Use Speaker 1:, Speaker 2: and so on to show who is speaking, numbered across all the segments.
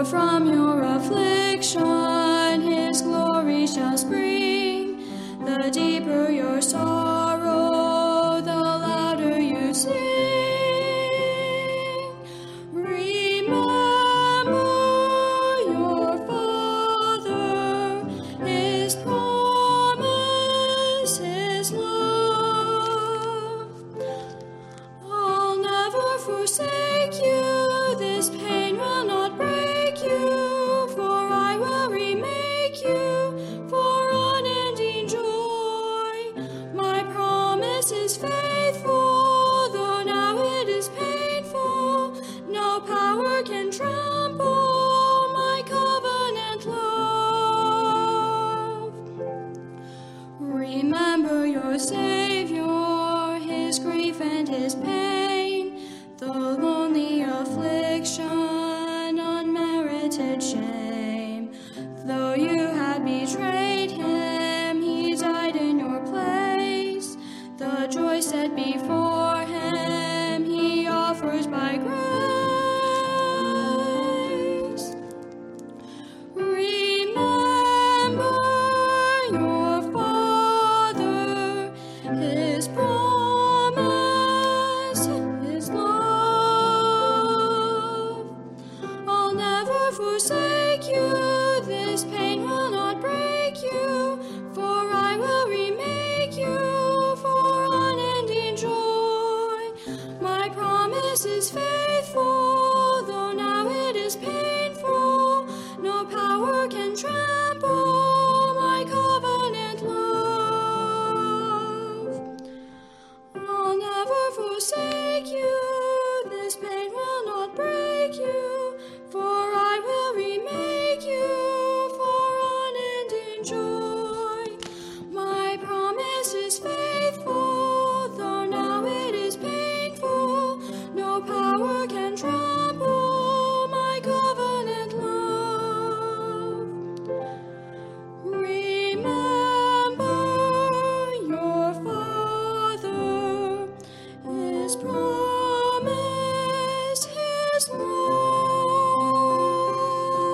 Speaker 1: For from your affliction his glory shall spring. The deeper your sorrow, the louder you sing. Remember your Father, his promise, his love. I'll never forsake you, this pain will not break you, for I will remake you for unending joy. My promise is faithful, though now it is painful. No power can trample my covenant love. Remember your Savior, his grief and his pain, the lonely affliction, unmerited shame. Though you had betrayed him, he died in your place. The joy set before him, he offers by grace. Remember your Father, his promise, his love. I'll never forsake you, this pain will not break you, for I will remake you for unending joy. My promise is faithful, though now it is painful. No power can trample my covenant love. I'll never forsake you, this pain will not break you, for I will remake you for unending joy. My promise is faithful, though now it is painful. No power can trample my covenant love. Remember your Father, his promise, his love.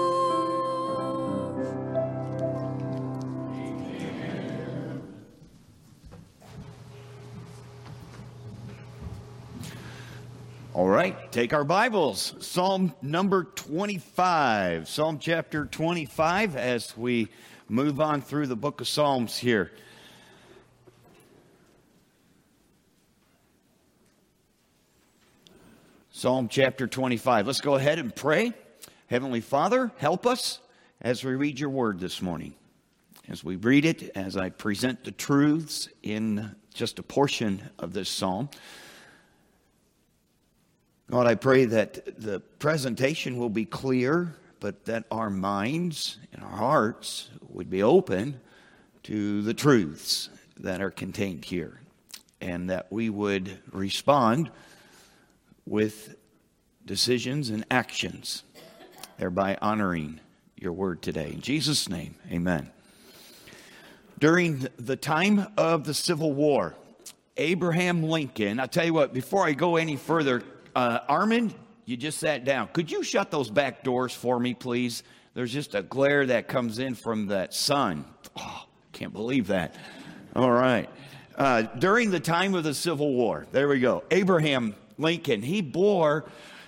Speaker 2: All right, take our Bibles. Psalm number 25. Psalm chapter 25 as we move on through the book of Psalms here. Psalm chapter 25. Let's go ahead and pray. Heavenly Father, help us as we read your word this morning. As we read it, as I present the truths in just a portion of this psalm, God, I pray that the presentation will be clear, but that our minds and our hearts would be open to the truths that are contained here, and that we would respond with decisions and actions, thereby honoring your word today. In Jesus' name, amen. During the time of the Civil War, Abraham Lincoln, I'll tell you what, before I go any further, Armand, you just sat down. Could you shut those back doors for me, please? There's just a glare that comes in from that sun. Oh, can't believe that. All right. During the time of the Civil War, there we go. Abraham Lincoln, he bore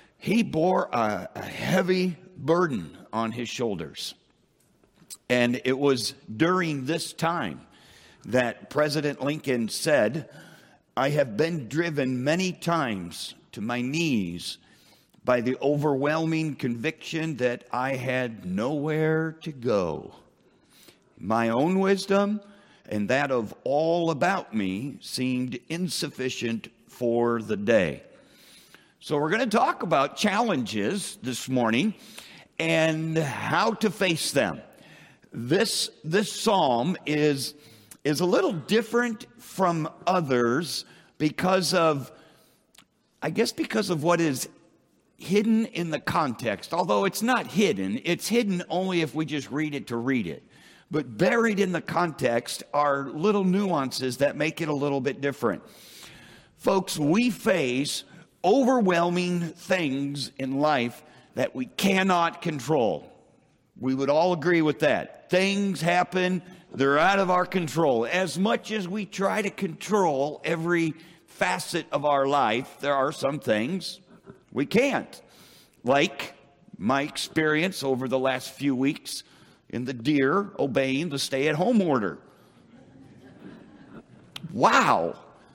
Speaker 2: a heavy burden on his shoulders. And it was during this time that President Lincoln said, "I have been driven many times to my knees by the overwhelming conviction that I had nowhere to go. My own wisdom and that of all about me seemed insufficient for the day." So we're going to talk about challenges this morning and how to face them. This psalm is a little different from others because of what is hidden in the context. Although it's not hidden, it's hidden only if we just read it to read it. But buried in the context are little nuances that make it a little bit different. Folks, we face overwhelming things in life that we cannot control. We would all agree with that. Things happen, they're out of our control. As much as we try to control every facet of our life, there are some things we can't. Like my experience over the last few weeks in the Deer obeying the stay-at-home order. Wow.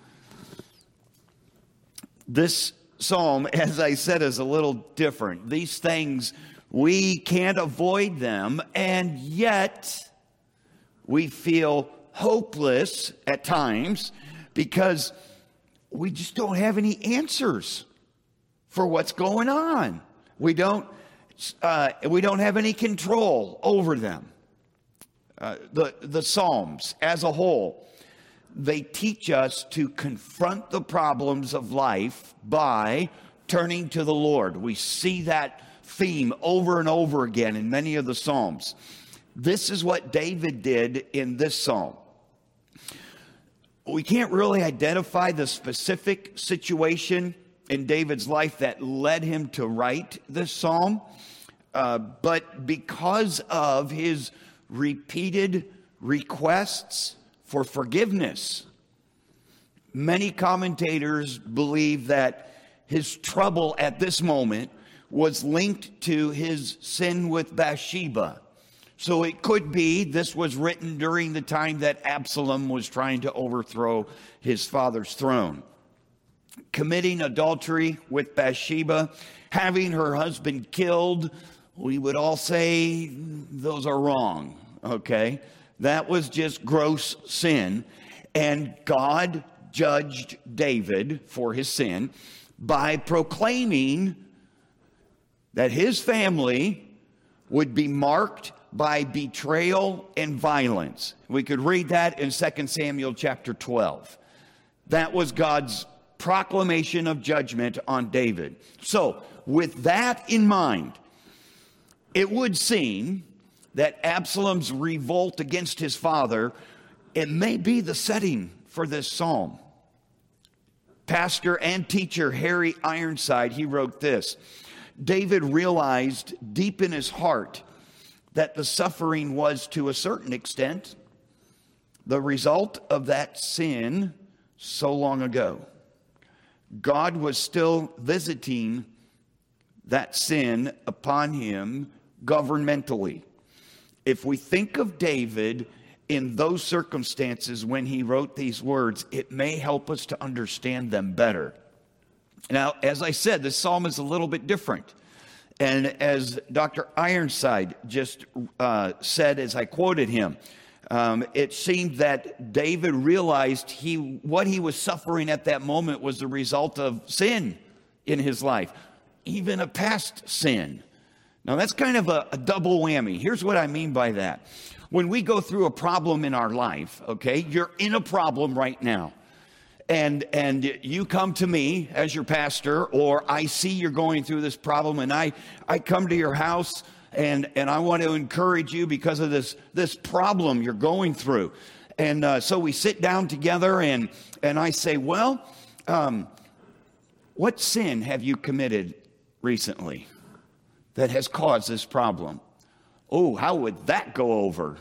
Speaker 2: This psalm, as I said, is a little different. These things, we can't avoid them, and yet we feel hopeless at times because we just don't have any answers for what's going on. We don't have any control over them. The Psalms as a whole, they teach us to confront the problems of life by turning to the Lord. We see that theme over and over again in many of the Psalms. This is what David did in this psalm. We can't really identify the specific situation in David's life that led him to write this psalm, but because of his repeated requests for forgiveness, many commentators believe that his trouble at this moment was linked to his sin with Bathsheba. So it could be this was written during the time that Absalom was trying to overthrow his father's throne. Committing adultery with Bathsheba, having her husband killed, we would all say those are wrong, okay? That was just gross sin, and God judged David for his sin by proclaiming that his family would be marked by betrayal and violence. We could read that in 2 Samuel chapter 12. That was God's proclamation of judgment on David. So, with that in mind, it would seem that Absalom's revolt against his father, it may be the setting for this psalm. Pastor and teacher Harry Ironside, he wrote this: David realized deep in his heart that the suffering was, to a certain extent, the result of that sin so long ago. God was still visiting that sin upon him governmentally. If we think of David in those circumstances when he wrote these words, it may help us to understand them better. Now, as I said, this psalm is a little bit different. And as Dr. Ironside just said, as I quoted him, it seemed that David realized what he was suffering at that moment was the result of sin in his life, even a past sin. Now, that's kind of a double whammy. Here's what I mean by that. When we go through a problem in our life, okay, you're in a problem right now. And you come to me as your pastor, or I see you're going through this problem, and I come to your house and I want to encourage you because of this problem you're going through. And so we sit down together and I say, well, what sin have you committed recently that has caused this problem? Oh, how would that go over?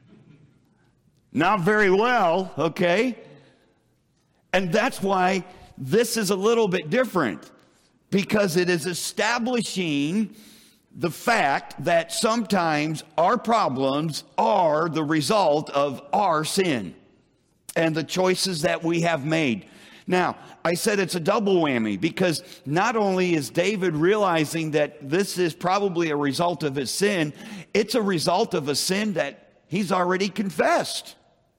Speaker 2: Not very well, okay? And that's why this is a little bit different, because it is establishing the fact that sometimes our problems are the result of our sin and the choices that we have made. Now, I said it's a double whammy, because not only is David realizing that this is probably a result of his sin, it's a result of a sin that he's already confessed.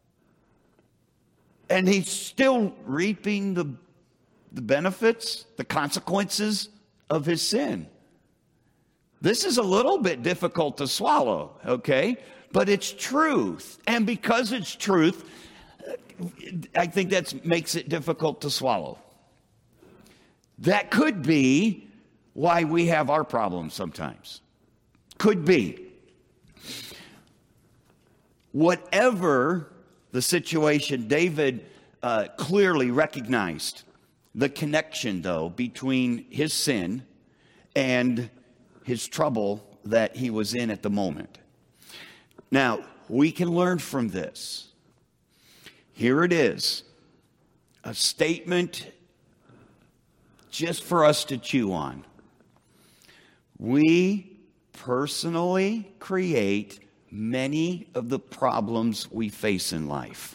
Speaker 2: And he's still reaping the benefits, the consequences of his sin. This is a little bit difficult to swallow, okay? But it's truth. And because it's truth, I think that makes it difficult to swallow. That could be why we have our problems sometimes. Could be. Whatever the situation, David clearly recognized the connection, though, between his sin and his trouble that he was in at the moment. Now, we can learn from this. Here it is, a statement just for us to chew on. We personally create many of the problems we face in life.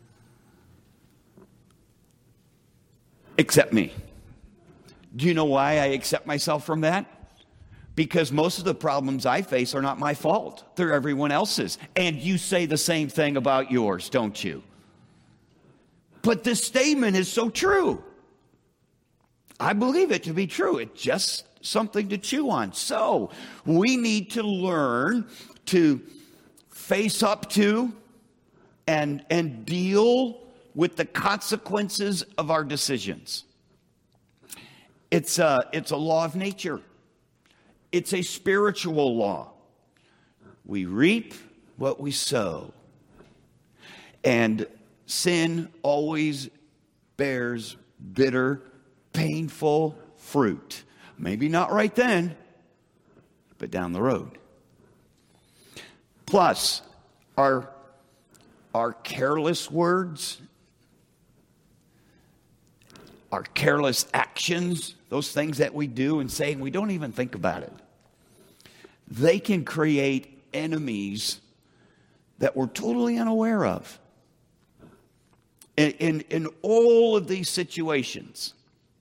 Speaker 2: Except me. Do you know why I accept myself from that? Because most of the problems I face are not my fault. They're everyone else's. And you say the same thing about yours, don't you? But this statement is so true. I believe it to be true. It's just something to chew on. So we need to learn to face up to and deal with the consequences of our decisions. It's a law of nature. It's a spiritual law. We reap what we sow. And sin always bears bitter, painful fruit. Maybe not right then, but down the road. Plus, our careless words, our careless actions, those things that we do and say, and we don't even think about it, they can create enemies that we're totally unaware of. In all of these situations,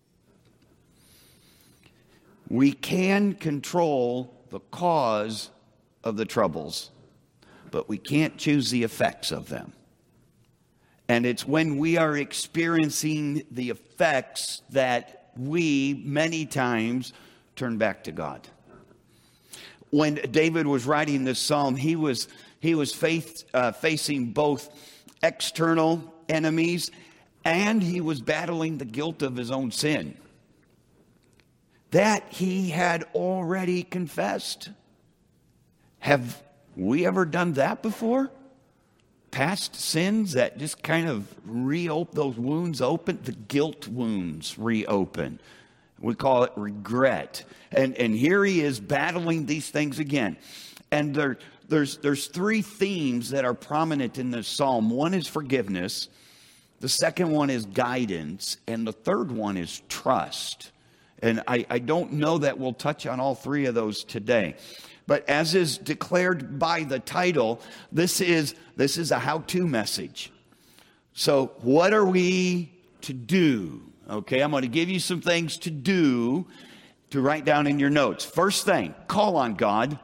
Speaker 2: we can control the cause of the troubles, but we can't choose the effects of them. And it's when we are experiencing the effects that we many times turn back to God. When David was writing this psalm, he was facing both external enemies and he was battling the guilt of his own sin that he had already confessed. Have we ever done that before? Past sins that just kind of reopen, those wounds open, the guilt wounds reopen. We call it regret. And here he is battling these things again. And there's three themes that are prominent in this psalm. One is forgiveness. The second one is guidance. And the third one is trust. And I don't know that we'll touch on all three of those today. But as is declared by the title, this is a how-to message. So what are we to do? Okay, I'm going to give you some things to do to write down in your notes. First thing, call on God.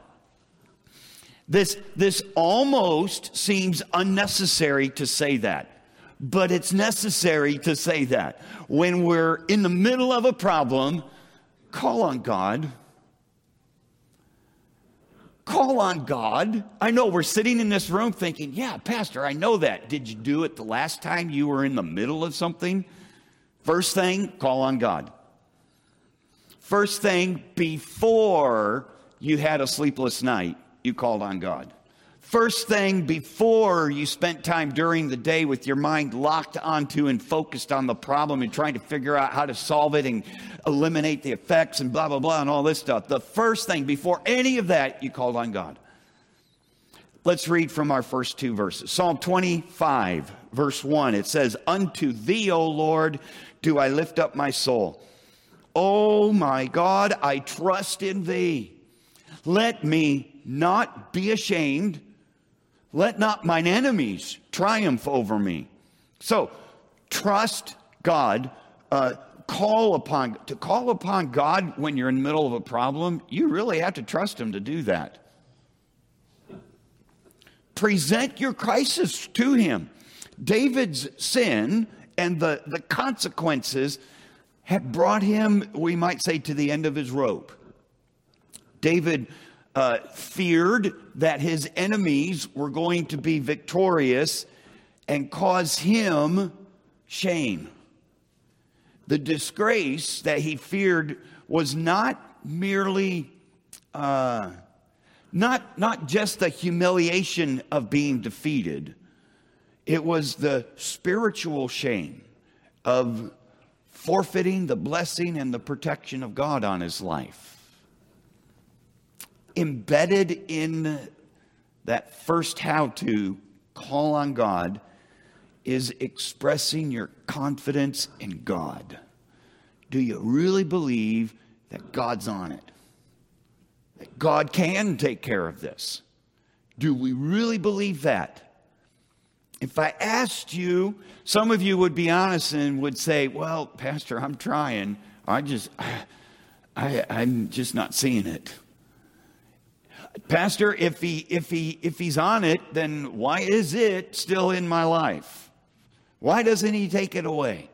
Speaker 2: This almost seems unnecessary to say that, but it's necessary to say that. When we're in the middle of a problem, call on God. Call on God. I know we're sitting in this room thinking, yeah, Pastor, I know that. Did you do it the last time you were in the middle of something? First thing, call on God. First thing, before you had a sleepless night, you called on God. First thing, before you spent time during the day with your mind locked onto and focused on the problem and trying to figure out how to solve it and eliminate the effects and blah, blah, blah, and all this stuff. The first thing, before any of that, you called on God. Let's read from our first two verses. Psalm 25, verse 1. It says, "Unto thee, O Lord, do I lift up my soul. O my God, I trust in thee. Let me not be ashamed. Let not mine enemies triumph over me." So, trust God. Call upon God when you're in the middle of a problem, you really have to trust Him to do that. Present your crisis to Him. David's sin and the consequences had brought him, we might say, to the end of his rope. David feared that his enemies were going to be victorious and cause him shame. The disgrace that he feared was not merely, not just the humiliation of being defeated. It was the spiritual shame of forfeiting the blessing and the protection of God on his life. embedded in that first how to call on God is expressing your confidence in God. Do you really believe that God's on it? That God can take care of this? Do we really believe that? If I asked you, some of you would be honest and would say, well, Pastor, I'm trying. I'm just not seeing it. Pastor, if he's on it, then why is it still in my life? Why doesn't he take it away?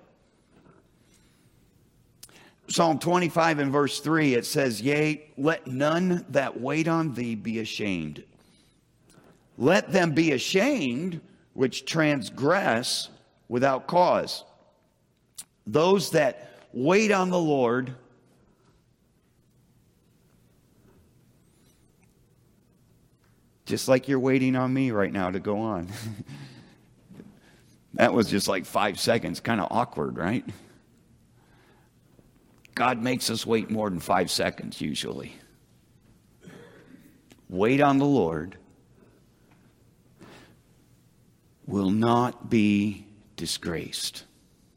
Speaker 2: Psalm 25 and verse 3, it says, yea, let none that wait on thee be ashamed. Let them be ashamed which transgress without cause. Those that wait on the Lord just like you're waiting on me right now to go on. That was just like 5 seconds, kind of awkward, right? God makes us wait more than 5 seconds usually. Wait on the Lord will not be disgraced.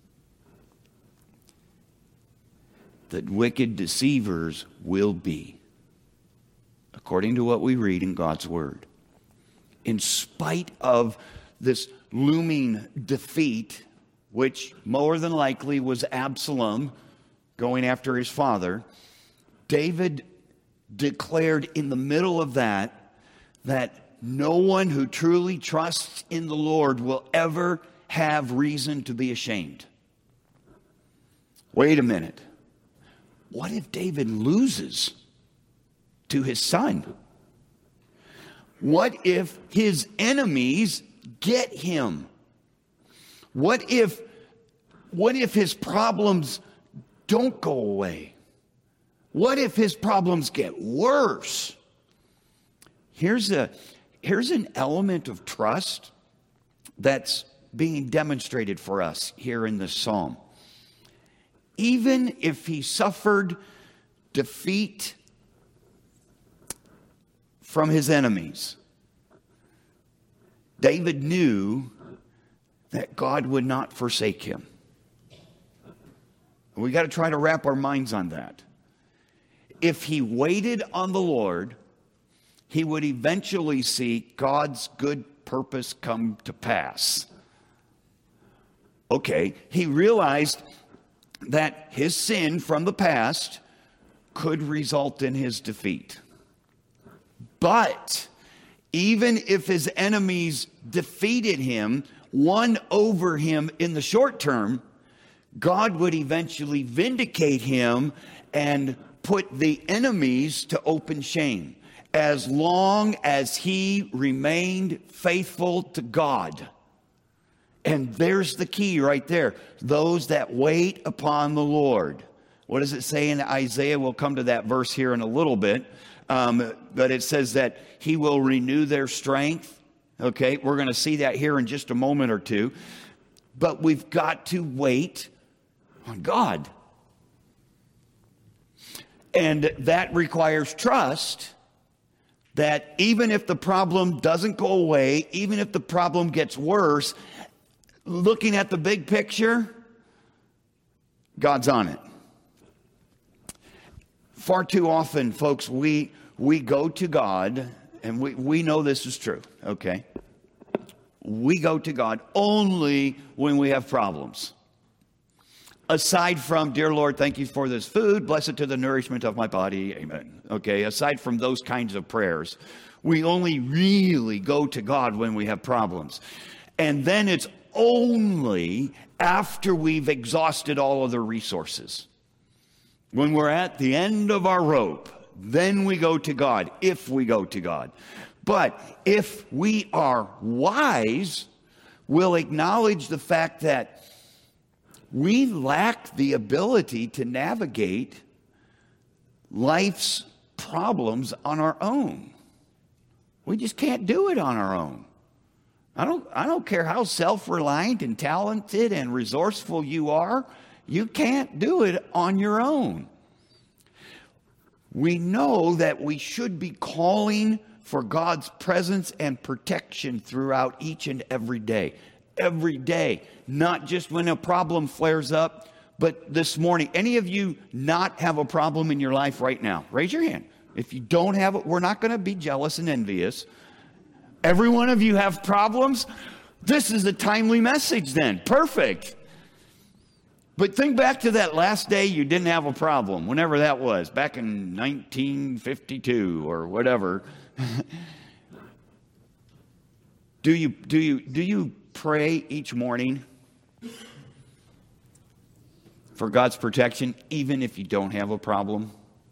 Speaker 2: The wicked deceivers will be, according to what we read in God's Word. In spite of this looming defeat, which more than likely was Absalom going after his father, David declared in the middle of that no one who truly trusts in the Lord will ever have reason to be ashamed. Wait a minute. What if David loses to his son? What if his enemies get him? What if his problems don't go away? What if his problems get worse? Here's an element of trust that's being demonstrated for us here in this psalm. Even if he suffered defeat from his enemies, David knew that God would not forsake him. We got to try to wrap our minds on that. If he waited on the Lord, he would eventually see God's good purpose come to pass. Okay, he realized that his sin from the past could result in his defeat. But even if his enemies defeated him, won over him in the short term, God would eventually vindicate him and put the enemies to open shame, as long as he remained faithful to God. And there's the key right there. Those that wait upon the Lord. What does it say in Isaiah? We'll come to that verse here in a little bit. But it says that he will renew their strength. Okay, we're going to see that here in just a moment or two. But we've got to wait on God. And that requires trust that even if the problem doesn't go away, even if the problem gets worse, looking at the big picture, God's on it. Far too often, folks, we go to God, and we know this is true, okay? We go to God only when we have problems. Aside from, dear Lord, thank you for this food, bless it to the nourishment of my body, amen. Okay, aside from those kinds of prayers, we only really go to God when we have problems. And then it's only after we've exhausted all other resources. When we're at the end of our rope, then we go to God, if we go to God. But if we are wise, we'll acknowledge the fact that we lack the ability to navigate life's problems on our own. We just can't do it on our own. I don't care how self-reliant and talented and resourceful you are, you can't do it on your own. we know that we should be calling for God's presence and protection throughout each and every day. Every day, not just when a problem flares up, but this morning. Any of you not have a problem in your life right now? Raise your hand. If you don't have it, we're not going to be jealous and envious. Every one of you have problems. This is a timely message then. Perfect. But think back to that last day you didn't have a problem, whenever that was, back in 1952 or whatever. Do you pray each morning for God's protection, even if you don't have a problem?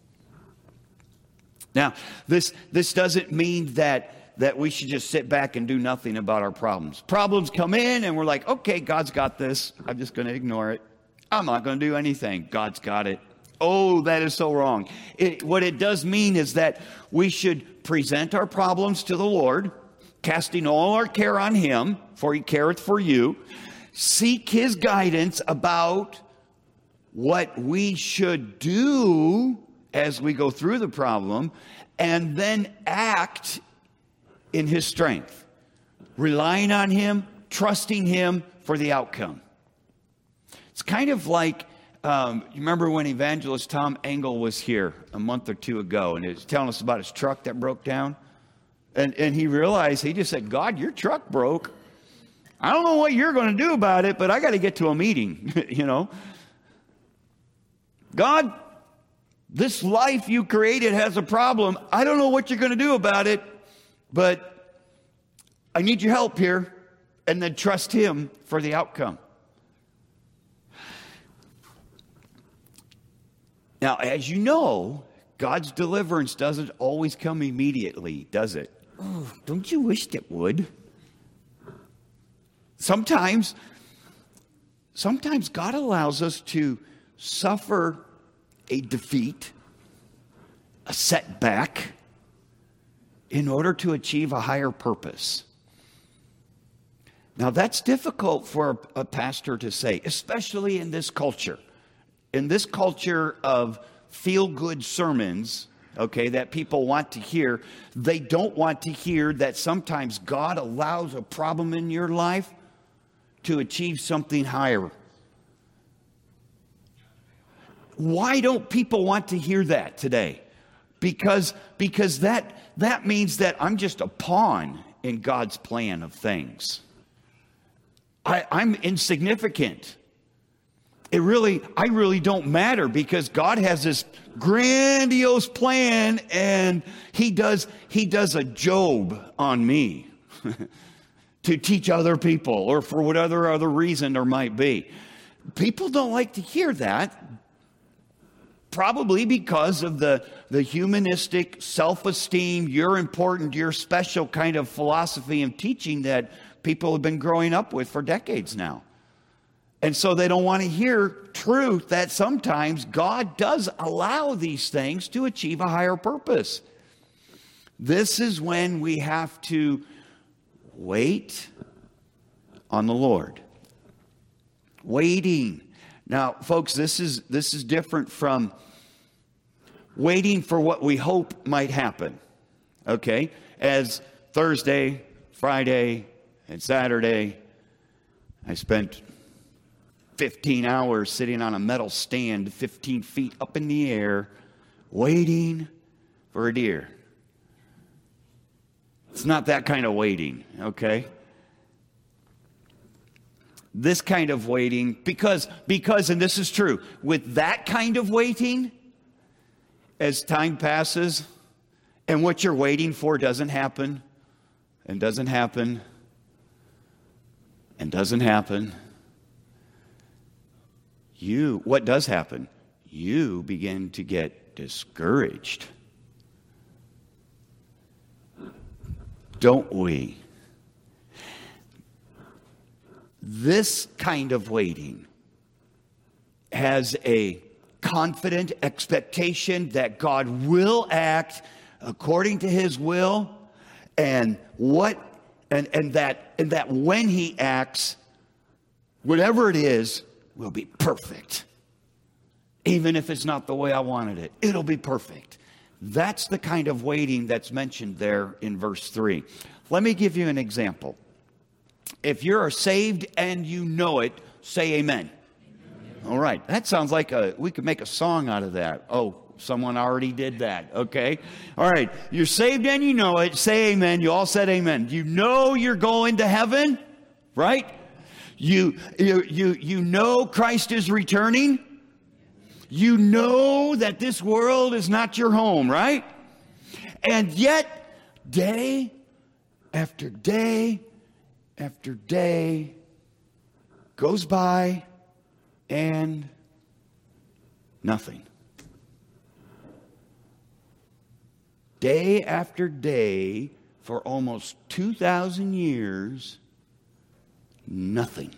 Speaker 2: Now, this doesn't mean that we should just sit back and do nothing about our problems. Problems come in and we're like, okay, God's got this. I'm just going to ignore it. I'm not going to do anything. God's got it. Oh, that is so wrong. What it does mean is that we should present our problems to the Lord, casting all our care on Him, for He careth for you. Seek His guidance about what we should do as we go through the problem, and then act in His strength, relying on Him, trusting Him for the outcome. It's kind of like, you remember when evangelist Tom Engel was here a month or two ago, and he was telling us about his truck that broke down? And he realized, he just said, God, your truck broke. I don't know what you're going to do about it, but I got to get to a meeting, you know. God, this life you created has a problem. I don't know what you're going to do about it, but I need your help here. And then trust Him for the outcome. Now, as you know, God's deliverance doesn't always come immediately, does it? Oh, don't you wish it would? Sometimes God allows us to suffer a defeat, a setback, in order to achieve a higher purpose. Now, that's difficult for a pastor to say, especially in this culture. In this culture of feel-good sermons, okay, that people want to hear, they don't want to hear that sometimes God allows a problem in your life to achieve something higher. Why don't people want to hear that today? Because that means that I'm just a pawn in God's plan of things. I'm insignificant. I really don't matter, because God has this grandiose plan, and He does a Job on me to teach other people, or for whatever other reason there might be. People don't like to hear that, probably because of the humanistic self-esteem, you're important, you're special kind of philosophy and teaching that people have been growing up with for decades now. And so they don't want to hear truth that sometimes God does allow these things to achieve a higher purpose. This is when we have to wait on the Lord. Waiting. Now, folks, this is different from waiting for what we hope might happen. Okay? As Thursday, Friday, and Saturday, I spent 15 hours sitting on a metal stand 15 feet up in the air waiting for a deer. It's not that kind of waiting, okay? This kind of waiting, because, and this is true, with that kind of waiting, as time passes and what you're waiting for doesn't happen, and doesn't happen, and doesn't happen, what does happen? You begin to get discouraged. Don't we? This kind of waiting has a confident expectation that God will act according to His will, and that when He acts, whatever it is, will be perfect. Even if it's not the way I wanted it, it'll be perfect. That's the kind of waiting that's mentioned there in verse 3. Let me give you an example. If you're saved and you know it, say amen. All right. That sounds like we could make a song out of that. Oh, someone already did that. Okay. All right. You're saved and you know it. Say amen. You all said amen. You know you're going to heaven, right? You know Christ is returning. You know that this world is not your home, right? And yet, day after day after day goes by and nothing. Day after day for almost 2,000 years, nothing.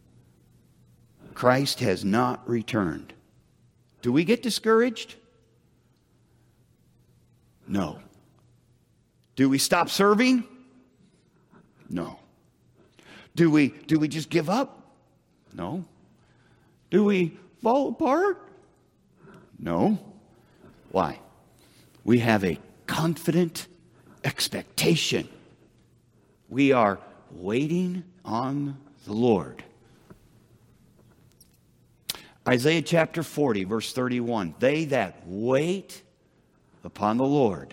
Speaker 2: Christ has not returned. Do we get discouraged? No. Do we stop serving? No. Do we just give up? No. Do we fall apart? No. Why? We have a confident expectation. We are waiting on the Lord. Isaiah chapter 40, verse 31. They that wait upon the Lord,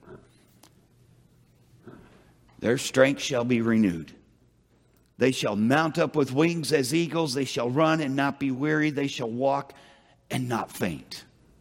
Speaker 2: their strength shall be renewed. They shall mount up with wings as eagles. They shall run and not be weary. They shall walk and not faint.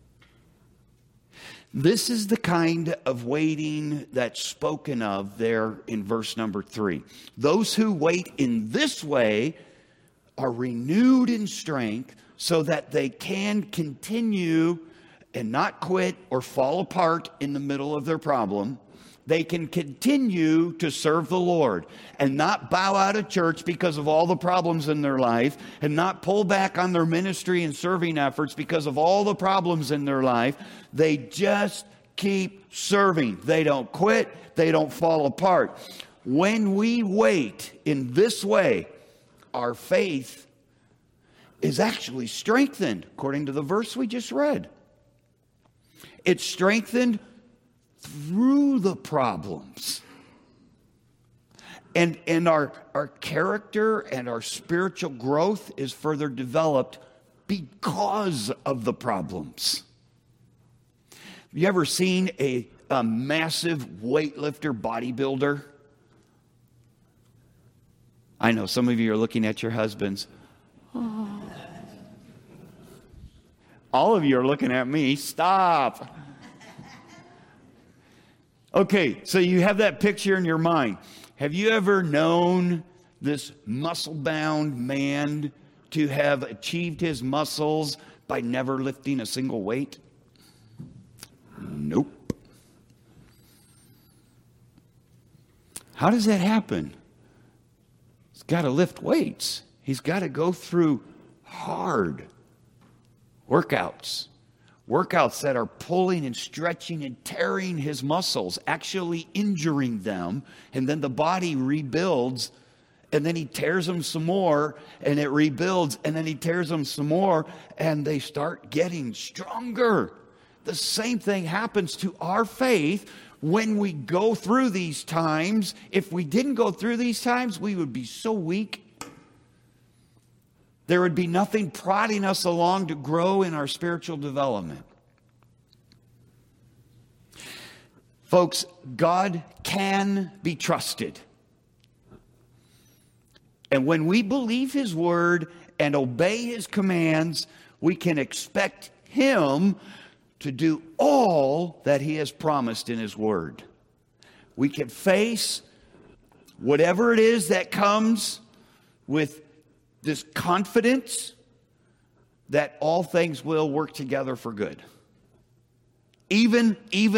Speaker 2: This is the kind of waiting that's spoken of there in verse number 3. Those who wait in this way are renewed in strength so that they can continue and not quit or fall apart in the middle of their problem. They can continue to serve the Lord and not bow out of church because of all the problems in their life, and not pull back on their ministry and serving efforts because of all the problems in their life. They just keep serving. They don't quit. They don't fall apart. When we wait in this way, our faith is actually strengthened, according to the verse we just read. It's strengthened through the problems. And our character and our spiritual growth is further developed because of the problems. Have you ever seen a massive weightlifter bodybuilder? I know some of you are looking at your husbands. Oh. All of you are looking at me. Stop. Okay, so you have that picture in your mind. Have you ever known this muscle-bound man to have achieved his muscles by never lifting a single weight? Nope. How does that happen? He's got to lift weights. He's got to go through hard workouts that are pulling and stretching and tearing his muscles, actually injuring them, and then the body rebuilds, and then he tears them some more, and it rebuilds, and then he tears them some more, and they start getting stronger. The same thing happens to our faith when we go through these times. If we didn't go through these times, we would be so weak. There would be nothing prodding us along to grow in our spiritual development. Folks, God can be trusted. And when we believe His word and obey His commands, we can expect Him to do all that He has promised in His word. We can face whatever it is that comes with this confidence that all things will work together for good. Even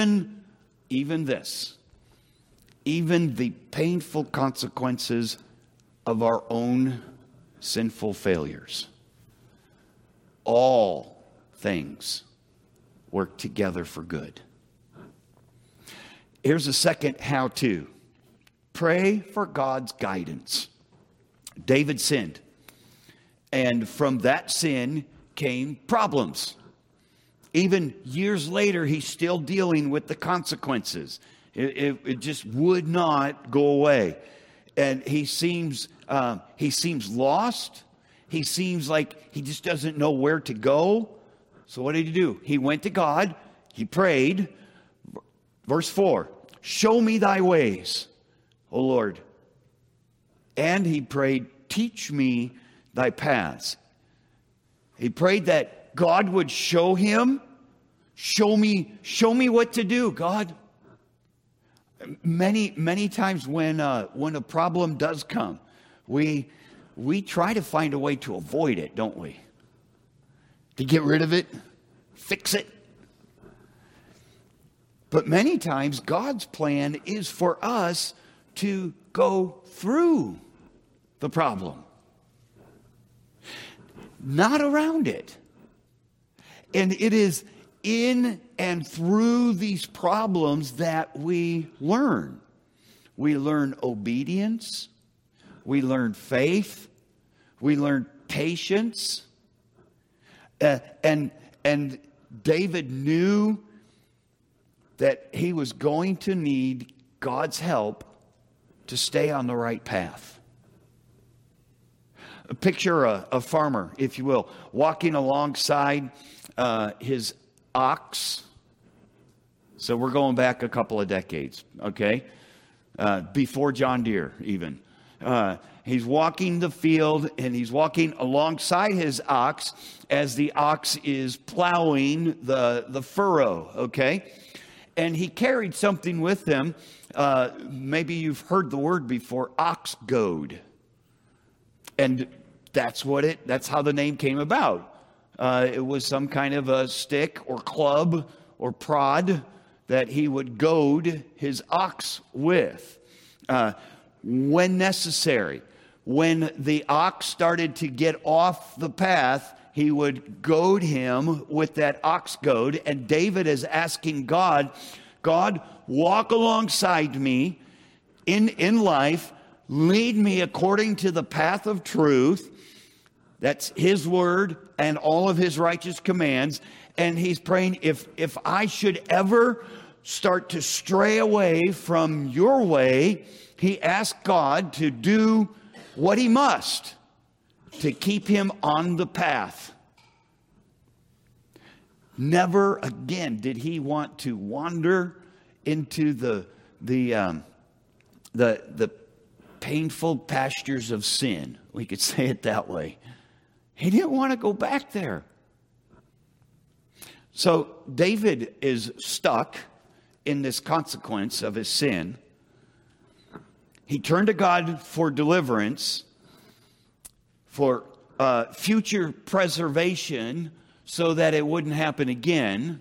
Speaker 2: this. Even the painful consequences of our own sinful failures. All things work together for good. Here's a second how-to. Pray for God's guidance. David sinned. And from that sin came problems. Even years later, he's still dealing with the consequences. It just would not go away. And he seems lost. He seems like he just doesn't know where to go. So what did he do? He went to God. He prayed. Verse 4, show me thy ways, O Lord. And he prayed, teach me thy paths. He prayed that God would show him, show me what to do, God. Many times when a problem does come, we try to find a way to avoid it, don't we? To get rid of it, fix it. But many times God's plan is for us to go through the problem, not around it. And it is in and through these problems that we learn. We learn obedience. We learn faith. We learn patience. And David knew that he was going to need God's help to stay on the right path. Picture a farmer, if you will, walking alongside his ox. So we're going back a couple of decades, okay? Before John Deere even. He's walking the field and he's walking alongside his ox as the ox is plowing the furrow, okay? And he carried something with him. Maybe you've heard the word before, ox goad. And that's how the name came about. It was some kind of a stick or club or prod that he would goad his ox with when necessary. When the ox started to get off the path, he would goad him with that ox goad. And David is asking God, walk alongside me in life, lead me according to the path of truth. That's his word and all of his righteous commands. And he's praying, if I should ever start to stray away from your way, he asked God to do what he must to keep him on the path. Never again did he want to wander into the painful pastures of sin. We could say it that way. He didn't want to go back there. So David is stuck in this consequence of his sin. He turned to God for deliverance, for future preservation, so that it wouldn't happen again.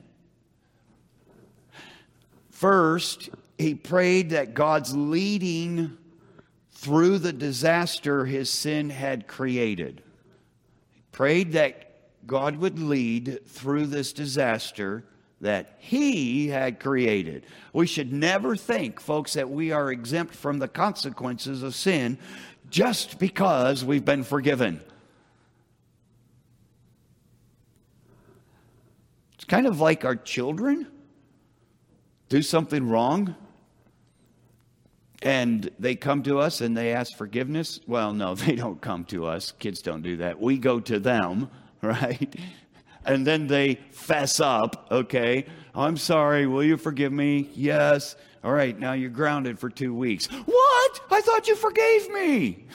Speaker 2: First, he prayed that God's leading through the disaster his sin had created. He prayed that God would lead through this disaster that he had created. We should never think, folks, that we are exempt from the consequences of sin just because we've been forgiven. It's kind of like our children do something wrong and they come to us and they ask forgiveness. Well, no, they don't come to us. Kids don't do that. We go to them, right? And then they fess up, okay? I'm sorry, will you forgive me? Yes. All right, now you're grounded for 2 weeks. What? I thought you forgave me.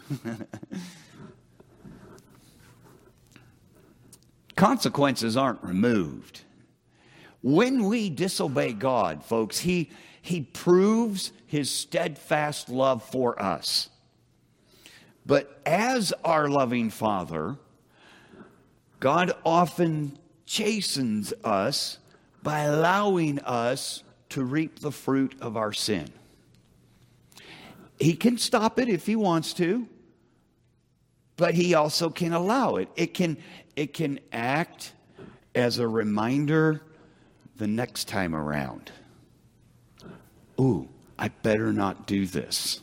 Speaker 2: Consequences aren't removed. When we disobey God, folks, He proves His steadfast love for us. But as our loving Father, God often chastens us by allowing us to reap the fruit of our sin. He can stop it if He wants to, but He also can allow it. It can act as a reminder the next time around. Ooh, I better not do this.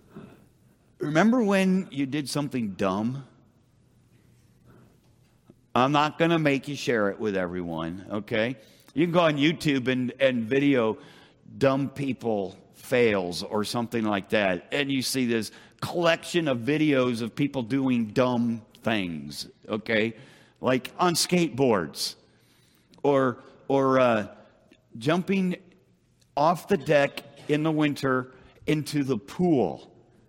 Speaker 2: Remember when you did something dumb? I'm not going to make you share it with everyone, okay? You can go on YouTube and video dumb people fails or something like that, and you see this collection of videos of people doing dumb things, okay? Like on skateboards or jumping off the deck in the winter into the pool.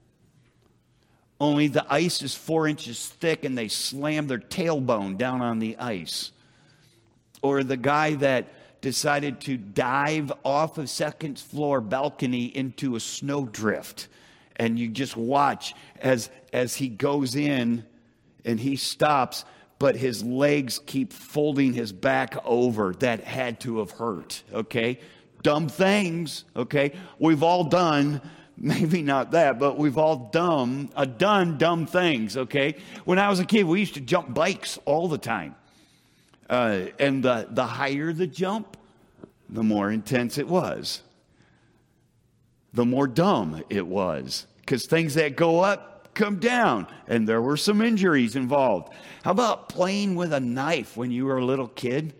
Speaker 2: Only the ice is 4 inches thick and they slam their tailbone down on the ice. Or the guy that decided to dive off a second floor balcony into a snowdrift. And you just watch as he goes in and he stops, but his legs keep folding his back over. That had to have hurt, okay? Dumb things, okay? We've all done, maybe not that, but we've all done dumb things, okay? When I was a kid, we used to jump bikes all the time. And the higher the jump, the more intense it was. The more dumb it was. Because things that go up come down. And there were some injuries involved. How about playing with a knife when you were a little kid?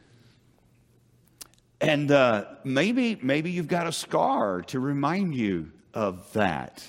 Speaker 2: And maybe you've got a scar to remind you of that.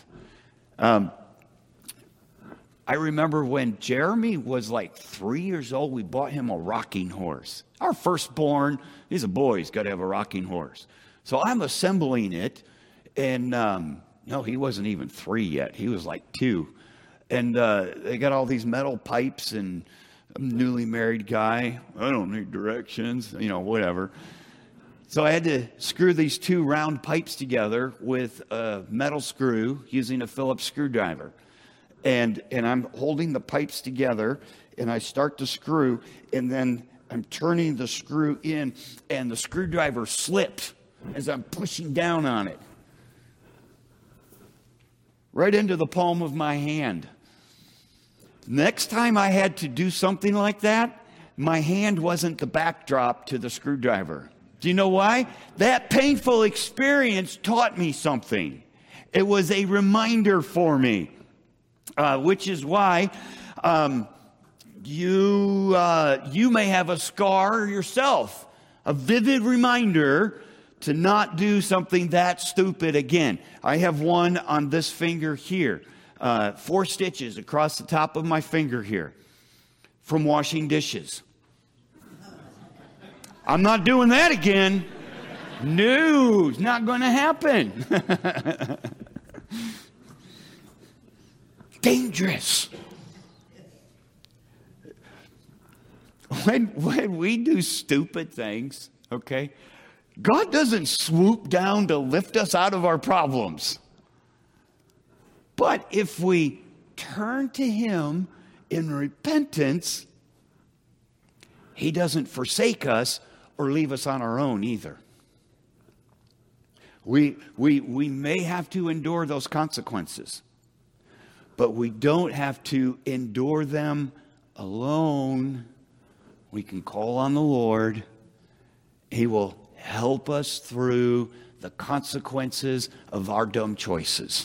Speaker 2: I remember when Jeremy was like 3 years old, we bought him a rocking horse. Our firstborn, he's a boy, he's got to have a rocking horse. So I'm assembling it, and no, he wasn't even 3 yet. He was like 2. And they got all these metal pipes, and I'm a newly married guy. I don't need directions, whatever. So I had to screw these 2 round pipes together with a metal screw using a Phillips screwdriver. And I'm holding the pipes together, and I start to screw, and then I'm turning the screw in, and the screwdriver slipped as I'm pushing down on it. Right into the palm of my hand. Next time I had to do something like that, my hand wasn't the backdrop to the screwdriver. Do you know why? That painful experience taught me something. It was a reminder for me. Which is why you may have a scar yourself, a vivid reminder to not do something that stupid again. I have one on this finger here, 4 stitches across the top of my finger here from washing dishes. I'm not doing that again. No, it's not going to happen. Dangerous. When we do stupid things, okay, God doesn't swoop down to lift us out of our problems. But if we turn to Him in repentance, He doesn't forsake us or leave us on our own either. We may have to endure those consequences. But we don't have to endure them alone. We can call on the Lord. He will help us through the consequences of our dumb choices.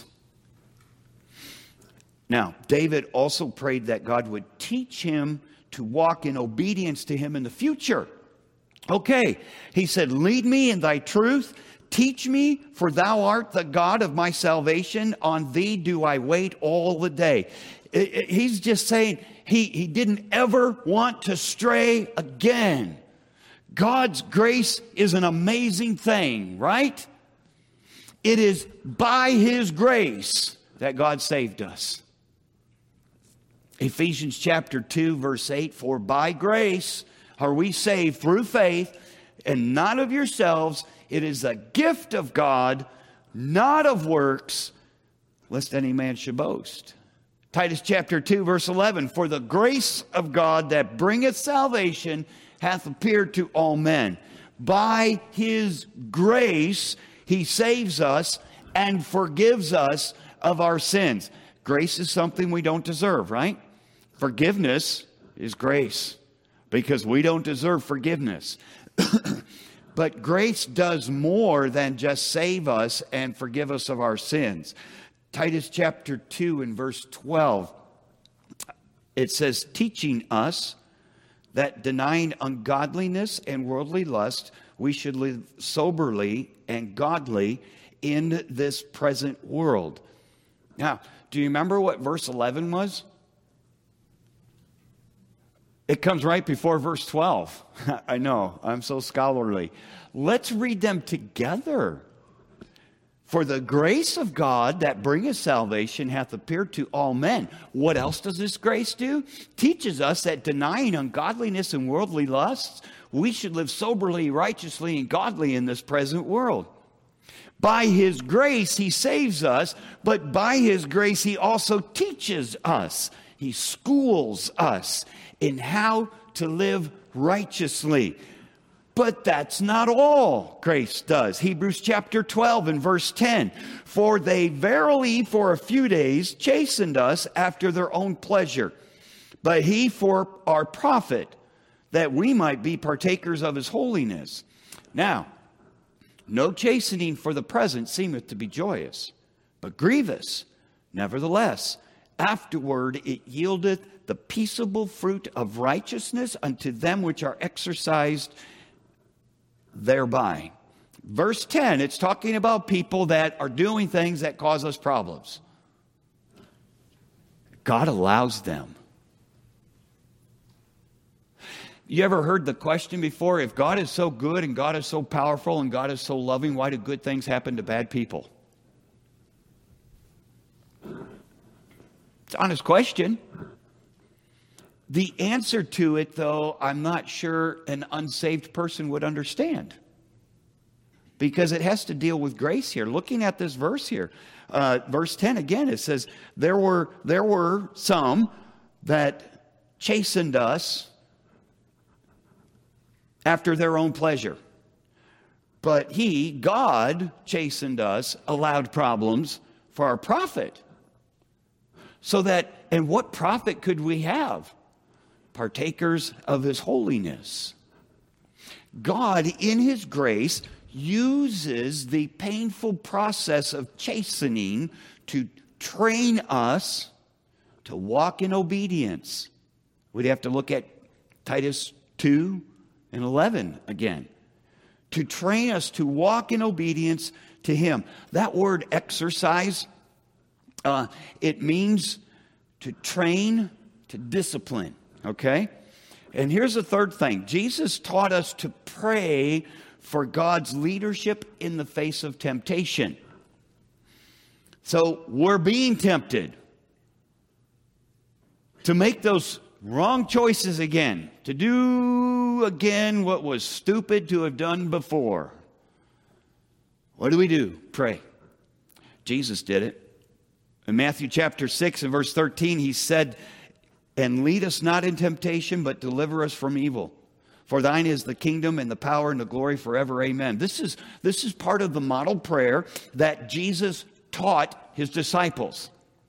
Speaker 2: Now, David also prayed that God would teach him to walk in obedience to Him in the future. Okay, he said, lead me in thy truth. Teach me, for thou art the God of my salvation. On thee do I wait all the day. He's just saying he didn't ever want to stray again. God's grace is an amazing thing, right? It is by His grace that God saved us. Ephesians chapter 2, verse 8, for by grace are we saved through faith, and not of yourselves. It is a gift of God, not of works, lest any man should boast. Titus chapter 2, verse 11, for the grace of God that bringeth salvation hath appeared to all men. By His grace He saves us and forgives us of our sins. Grace is something we don't deserve, right? Forgiveness is grace because we don't deserve forgiveness. But grace does more than just save us and forgive us of our sins. Titus chapter 2 and verse 12, it says, teaching us that denying ungodliness and worldly lust, we should live soberly and godly in this present world. Now, do you remember what verse 11 was? It comes right before verse 12. I know, I'm so scholarly. Let's read them together. For the grace of God that bringeth salvation hath appeared to all men. What else does this grace do? Teaches us that denying ungodliness and worldly lusts, we should live soberly, righteously, and godly in this present world. By his grace he saves us, but by his grace he also teaches us. He schools us in how to live righteously. But that's not all grace does. Hebrews chapter 12 and verse 10. For they verily for a few days chastened us after their own pleasure, but he for our profit, that we might be partakers of his holiness. Now, no chastening for the present seemeth to be joyous, but grievous. Nevertheless, afterward it yieldeth the peaceable fruit of righteousness unto them which are exercised thereby. Verse 10, it's talking about people that are doing things that cause us problems. God allows them. You ever heard the question before, if God is so good and God is so powerful and God is so loving, why do good things happen to bad people? It's an honest question. The answer to it, though, I'm not sure an unsaved person would understand. Because it has to deal with grace here. Looking at this verse here, verse 10 again, it says, there were some that chastened us after their own pleasure. But God, chastened us, allowed problems for our profit. So that, and what profit could we have? Partakers of his holiness. God, in his grace, uses the painful process of chastening to train us to walk in obedience. We'd have to look at Titus 2 and 11 again. To train us to walk in obedience to him. That word exercise, it means to train, to discipline. Okay? And here's the third thing. Jesus taught us to pray for God's leadership in the face of temptation. So we're being tempted to make those wrong choices again, to do again what was stupid to have done before. What do? Pray. Jesus did it. In Matthew chapter 6 and verse 13, he said, and lead us not in temptation, but deliver us from evil. For thine is the kingdom and the power and the glory forever. Amen. This is part of the model prayer that Jesus taught his disciples.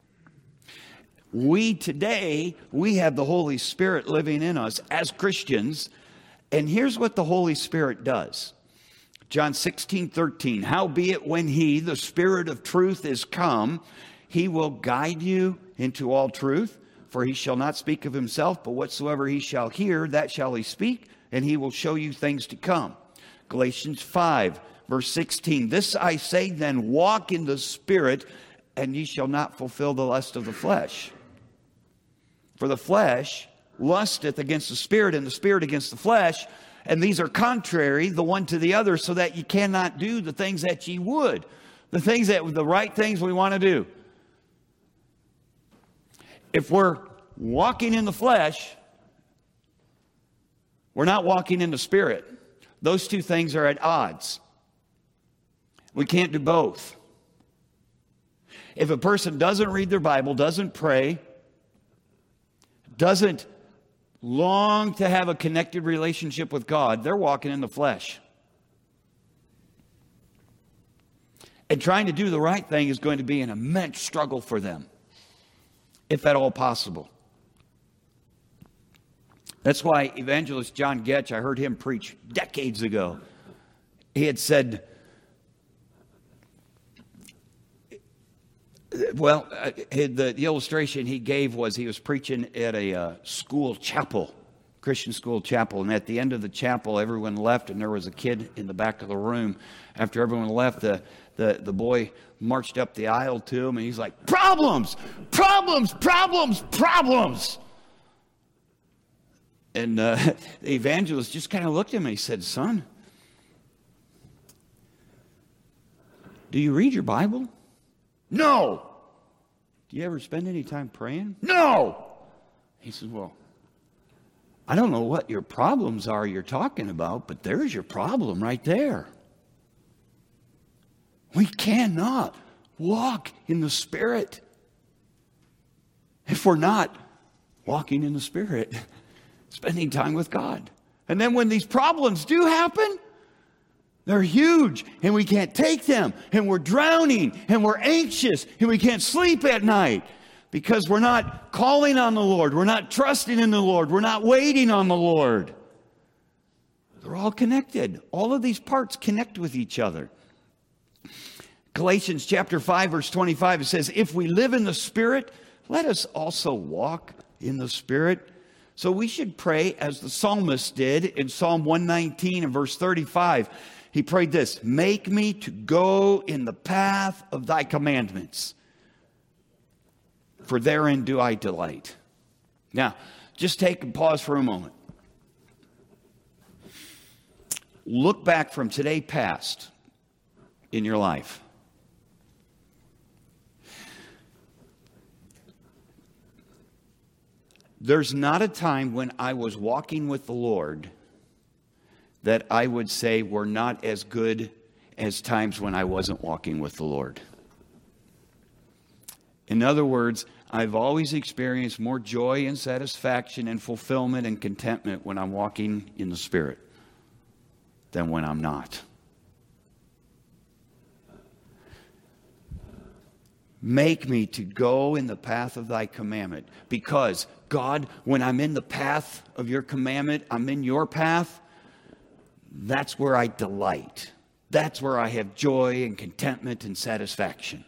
Speaker 2: We today, we have the Holy Spirit living in us as Christians. And here's what the Holy Spirit does. John 16:13. Howbeit when he, the Spirit of truth, is come, he will guide you into all truth. For he shall not speak of himself, but whatsoever he shall hear, that shall he speak, and he will show you things to come. Galatians 5, verse 16. This I say then, walk in the Spirit, and ye shall not fulfill the lust of the flesh. For the flesh lusteth against the Spirit, and the Spirit against the flesh, and these are contrary the one to the other, so that ye cannot do the things that ye would. The right things we want to do. If we're walking in the flesh, we're not walking in the Spirit. Those two things are at odds. We can't do both. If a person doesn't read their Bible, doesn't pray, doesn't long to have a connected relationship with God, they're walking in the flesh. And trying to do the right thing is going to be an immense struggle for them, if at all possible. That's why evangelist John Getch, I heard him preach decades ago. He had said, the illustration he gave was he was preaching at a school chapel, Christian School Chapel. And at the end of the chapel, everyone left, and there was a kid in the back of the room. After everyone left, the boy marched up the aisle to him, and he's like, "Problems, problems, problems, problems." And the evangelist just kind of looked at him and he said, "Son, do you read your Bible?" "No." "Do you ever spend any time praying?" "No." He said, "Well, I don't know what your problems are you're talking about, but there's your problem right there. We cannot walk in the Spirit if we're not walking in the Spirit, spending time with God. And then when these problems do happen, they're huge, and we can't take them, and we're drowning, and we're anxious, and we can't sleep at night because we're not calling on the Lord, we're not trusting in the Lord, we're not waiting on the Lord. They're all connected. All of these parts connect with each other. Galatians chapter 5, verse 25, it says, "If we live in the Spirit, let us also walk in the Spirit." So we should pray as the psalmist did in Psalm 119 and verse 35. He prayed this, "Make me to go in the path of thy commandments, for therein do I delight." Now, just take a pause for a moment. Look back from today past in your life. There's not a time when I was walking with the Lord that I would say were not as good as times when I wasn't walking with the Lord. In other words, I've always experienced more joy and satisfaction and fulfillment and contentment when I'm walking in the Spirit than when I'm not. Make me to go in the path of thy commandment. Because, God, when I'm in the path of your commandment, I'm in your path, that's where I delight. That's where I have joy and contentment and satisfaction.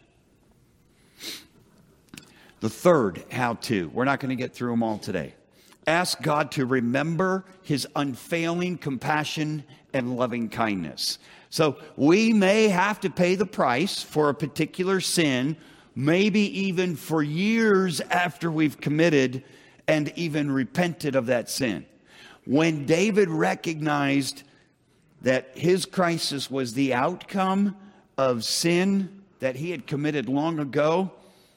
Speaker 2: The third how-to, we're not going to get through them all today. Ask God to remember his unfailing compassion and loving kindness. So we may have to pay the price for a particular sin, maybe even for years after we've committed and even repented of that sin. When David recognized that his crisis was the outcome of sin that he had committed long ago,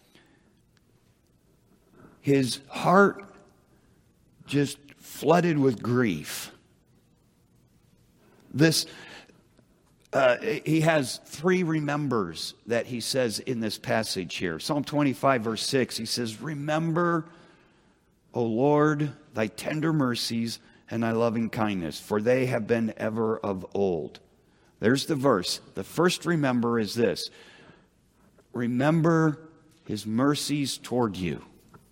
Speaker 2: his heart just flooded with grief. He has three remembers that he says in this passage here. Psalm 25, verse 6, he says, "Remember, O Lord, thy tender mercies and thy loving kindness, for they have been ever of old." There's the verse. The first remember is this: remember his mercies toward you.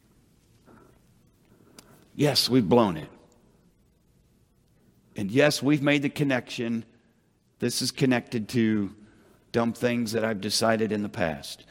Speaker 2: Yes, we've blown it. And yes, we've made the connection. This is connected to dumb things that I've decided in the past.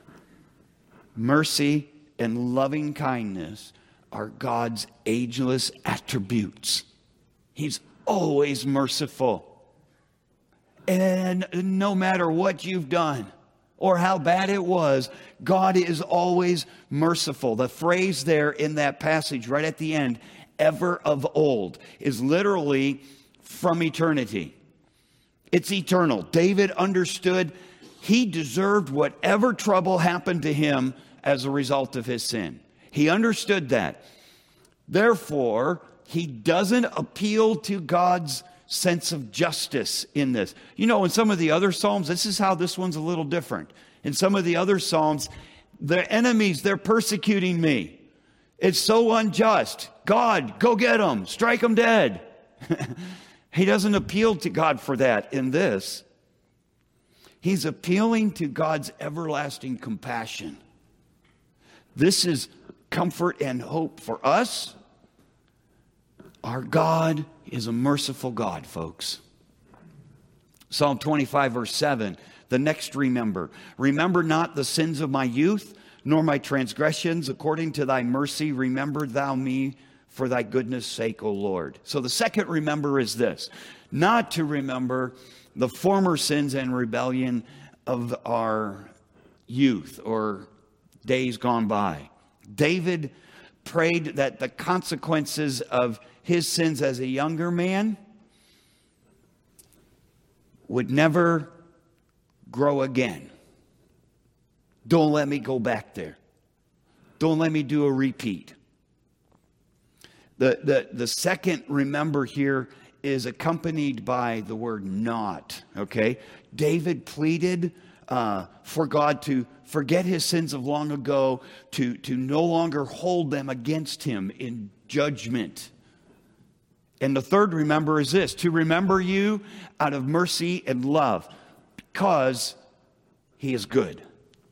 Speaker 2: Mercy and loving kindness are God's ageless attributes. He's always merciful. And no matter what you've done or how bad it was, God is always merciful. The phrase there in that passage right at the end, "ever of old," is literally from eternity. It's eternal. David understood he deserved whatever trouble happened to him as a result of his sin. He understood that. Therefore, he doesn't appeal to God's sense of justice in this. You know, in some of the other Psalms, this is how this one's a little different. In some of the other Psalms, the enemies, they're persecuting me. It's so unjust. God, go get them. Strike them dead. He doesn't appeal to God for that in this. He's appealing to God's everlasting compassion. This is comfort and hope for us. Our God is a merciful God, folks. Psalm 25, verse 7, the next remember. "Remember not the sins of my youth, nor my transgressions. According to thy mercy, remember thou me for thy goodness' sake, O Lord. So the second remember is this: not to remember the former sins and rebellion of our youth or days gone by. David prayed that the consequences of his sins as a younger man would never grow again. Don't let me go back there. Don't let me do a repeat. The second remember here is accompanied by the word not. Okay? David pleaded for God to forget his sins of long ago, to no longer hold them against him in judgment. And the third remember is this: to remember you out of mercy and love, because he is good.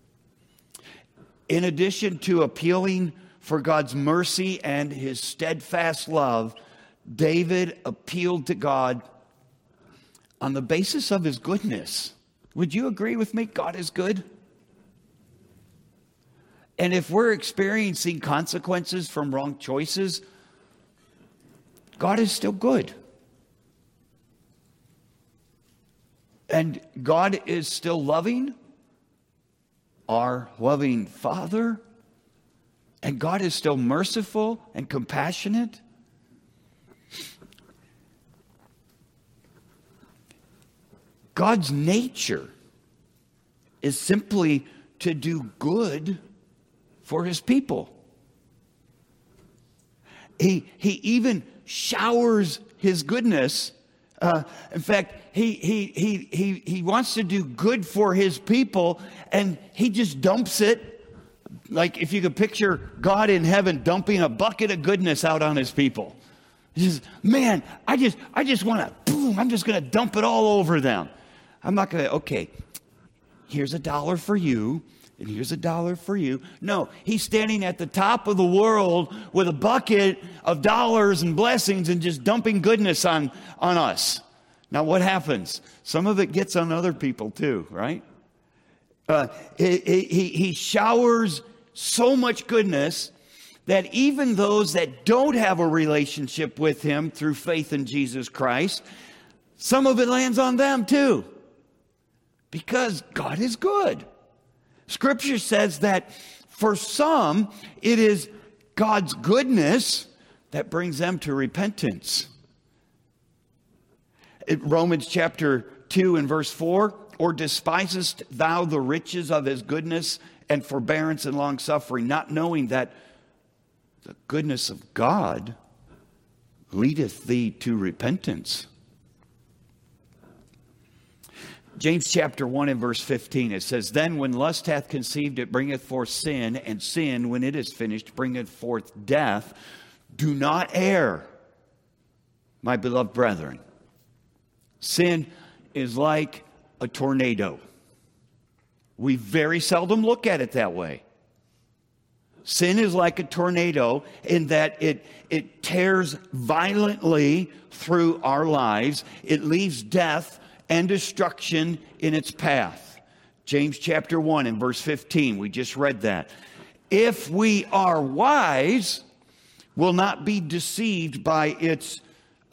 Speaker 2: In addition to appealing for God's mercy and his steadfast love, David appealed to God on the basis of his goodness. Would you agree with me? God is good. And if we're experiencing consequences from wrong choices, God is still good. And God is still loving, our loving Father. And God is still merciful and compassionate. God's nature is simply to do good for his people. He even showers his goodness. In fact, he wants to do good for his people, and he just dumps it. Like if you could picture God in heaven dumping a bucket of goodness out on his people. He says, man, I just want to, boom, I'm just going to dump it all over them. I'm not going to, okay, here's $1 for you, and here's $1 for you. No, he's standing at the top of the world with a bucket of dollars and blessings and just dumping goodness on us. Now what happens? Some of it gets on other people too, right? He showers so much goodness that even those that don't have a relationship with him through faith in Jesus Christ, some of it lands on them too. Because God is good. Scripture says that for some, it is God's goodness that brings them to repentance. In Romans chapter 2 and verse 4, or despisest thou the riches of his goodness and forbearance and long suffering, not knowing that the goodness of God leadeth thee to repentance. James chapter 1 and verse 15, it says, then when lust hath conceived, it bringeth forth sin, and sin, when it is finished, bringeth forth death. Do not err, my beloved brethren. Sin is like a tornado. We very seldom look at it that way. Sin is like a tornado in that it tears violently through our lives. It leaves death and destruction in its path. James chapter 1 and verse 15, we just read that. If we are wise, we'll not be deceived by its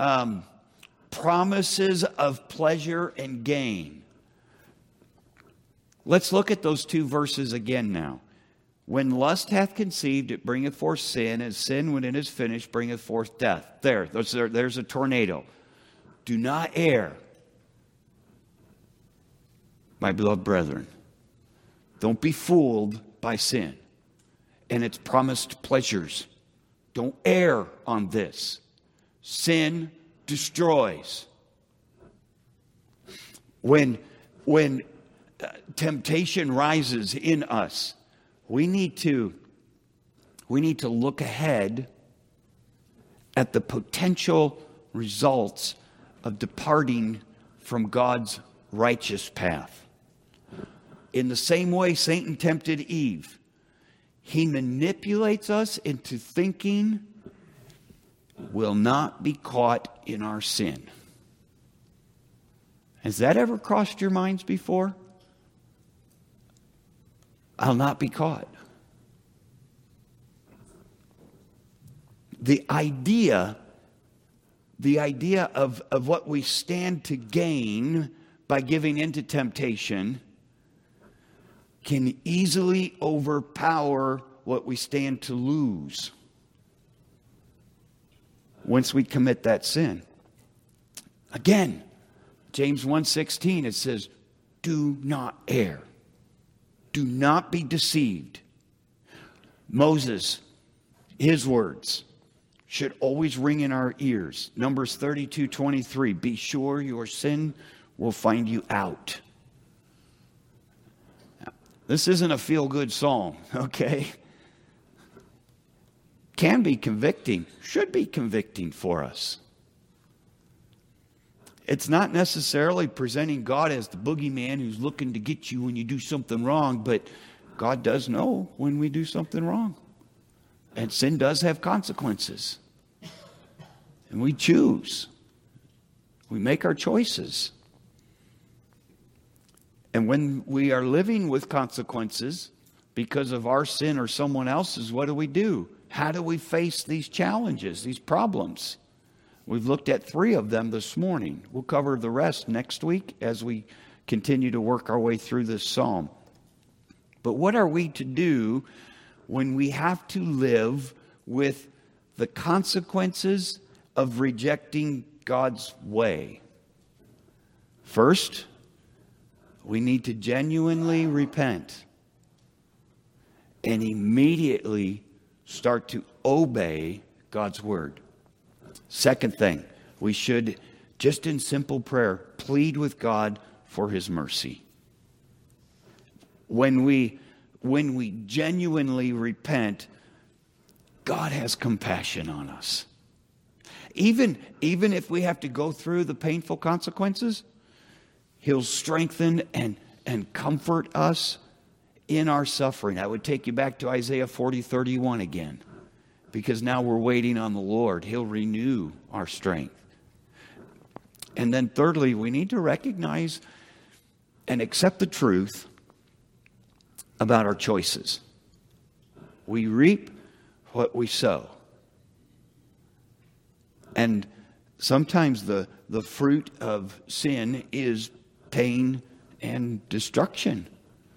Speaker 2: promises of pleasure and gain. Let's look at those two verses again now. When lust hath conceived, it bringeth forth sin, and sin, when it is finished, bringeth forth death. There's a tornado. Do not err, my beloved brethren. Don't be fooled by sin and its promised pleasures. Don't err on this. Sin destroys. When temptation rises in us, we need to look ahead at the potential results of departing from God's righteous path. In the same way Satan tempted Eve, he manipulates us into thinking we'll not be caught in our sin. Has that ever crossed your minds before? I'll not be caught. the idea of what we stand to gain by giving into temptation can easily overpower what we stand to lose once we commit that sin. Again, James 1:16, it says, do not err. Do not be deceived. Moses, his words should always ring in our ears. Numbers 32:23, be sure your sin will find you out. Now, this isn't a feel-good psalm, okay? Can be convicting, should be convicting for us. It's not necessarily presenting God as the boogeyman who's looking to get you when you do something wrong, but God does know when we do something wrong. And sin does have consequences. And we choose. We make our choices. And when we are living with consequences because of our sin or someone else's, what do? How do we face these challenges, these problems? We've looked at 3 of them this morning. We'll cover the rest next week as we continue to work our way through this psalm. But what are we to do when we have to live with the consequences of rejecting God's way? First, we need to genuinely repent and immediately start to obey God's word. Second thing, we should, just in simple prayer, plead with God for his mercy. When we genuinely repent, God has compassion on us. Even if we have to go through the painful consequences, he'll strengthen and comfort us in our suffering. I would take you back to Isaiah 40:31 again. Because now we're waiting on the Lord. He'll renew our strength. And then thirdly, we need to recognize and accept the truth about our choices. We reap what we sow. And sometimes the fruit of sin is pain and destruction.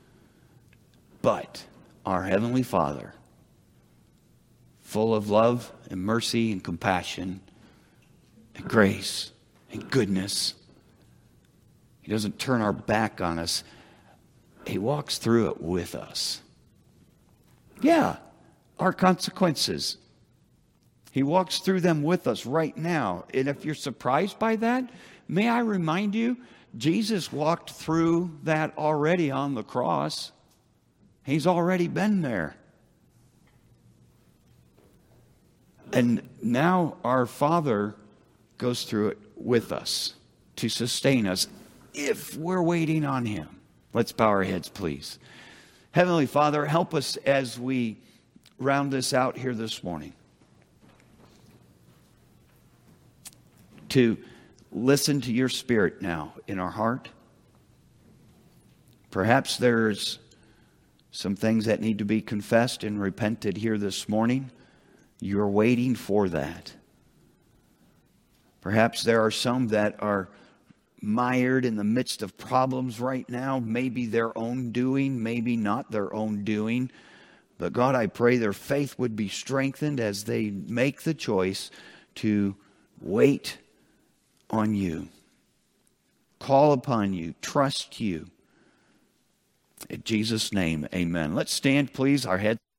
Speaker 2: But our Heavenly Father, full of love and mercy and compassion and grace and goodness. He doesn't turn our back on us. He walks through it with us. Yeah, our consequences. He walks through them with us right now. And if you're surprised by that, may I remind you, Jesus walked through that already on the cross. He's already been there. And now our Father goes through it with us to sustain us if we're waiting on him. Let's bow our heads, please. Heavenly Father, help us as we round this out here this morning to listen to your Spirit now in our heart. Perhaps there's some things that need to be confessed and repented here this morning. You're waiting for that. Perhaps there are some that are mired in the midst of problems right now. Maybe their own doing, maybe not their own doing. But God, I pray their faith would be strengthened as they make the choice to wait on you. Call upon you. Trust you. In Jesus' name, amen. Let's stand, please. Our heads.